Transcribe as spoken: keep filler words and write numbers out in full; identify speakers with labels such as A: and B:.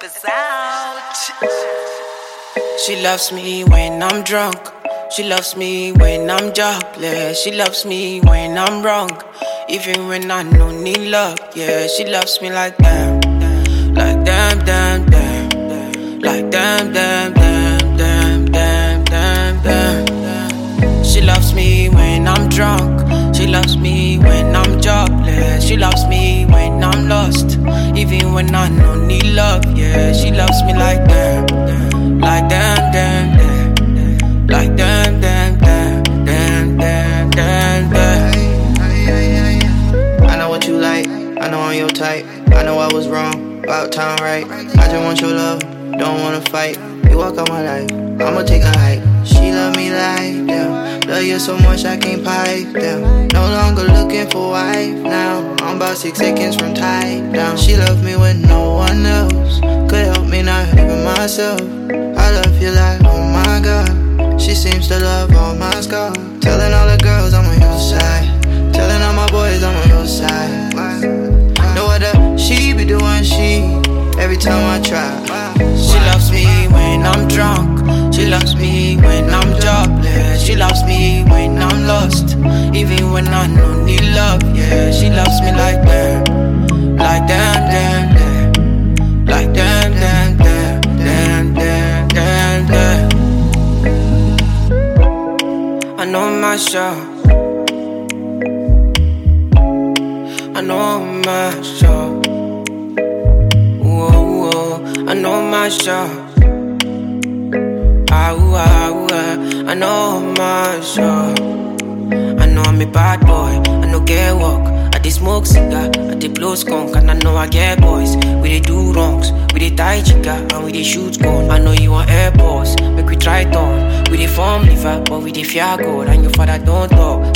A: Peppers out.
B: She loves me when I'm drunk. She loves me when I'm jobless. She loves me when I'm wrong, even when I don't need love. Yeah, she loves me like damn, like damn, damn, damn, like damn, damn, damn, damn, damn, damn, damn. She loves me when I'm drunk. She loves me when I'm jobless. She loves me when I'm lost, even when I don't need love. Yeah, she loves me like damn, like damn, damn, damn. Like damn, damn, damn, damn, damn, damn, damn.
C: I know what you like, I know I'm your type. I know I was wrong, about time right. I just want your love, don't wanna fight. You walk out my life, I'ma take a hike. She love me like damn, love you so much I can't pipe down. No longer looking for wife now, I'm about six seconds from tight down. She love me when no one else could help me, not even myself. I love you like, oh my God. She seems to love all my scars. Telling all the girls I'm on your side, telling all my boys I'm on your side. No other, she be doing she every time I try.
B: She loves me when I'm drunk. She loves me when I'm jobless. She loves me when I'm lost, even when I don't need love. Yeah, she loves me like damn, like damn, damn, damn, like damn, damn, damn, damn, damn, damn, damn. I know my show. I know my show. Whoa, whoa. I know my show. Ah, ooh, ah, ooh, ah. I know my show. I know I'm a bad boy. I know get work. I dey smoke cigar. I dey blow skunk. And I know I get boys. We dey do wrongs. We dey tie chica. And we dey shoot gun. I know you want airports. Make we try turn. We dey form liver, but we dey fear God. And your father don't talk.